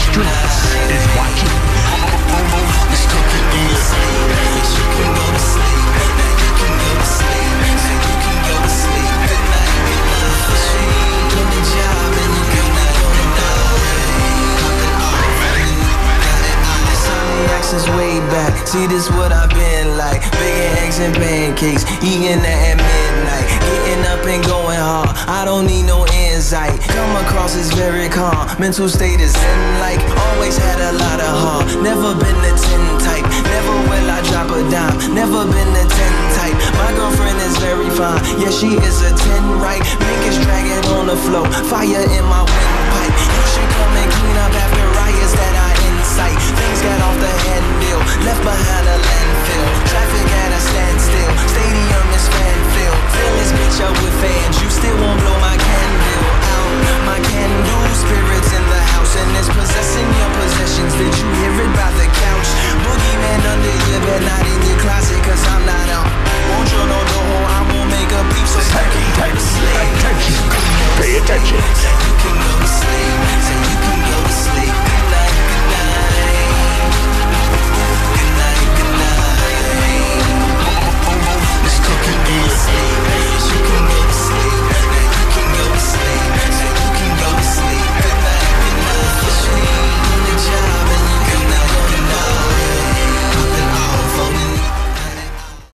streets is watching. It's cooking in your sleep. You can go to sleep. Now you can go to sleep. Now you can go to sleep. Good night, good night. Doing the job and you good night, good night. Insomniacs is way back. See, this what I've been like. Bacon, eggs, and pancakes. Eating that at midnight. Getting up and going hard. I don't need no insight. Come across as very calm. Mental state is in like. Always had a lot of heart. Never been the 10 type. Never will I drop a dime. Never been the 10 type. My girlfriend is very fine. Yeah, she is a 10 right. Mink is dragging on the floor. Fire in my windpipe. You should come and clean up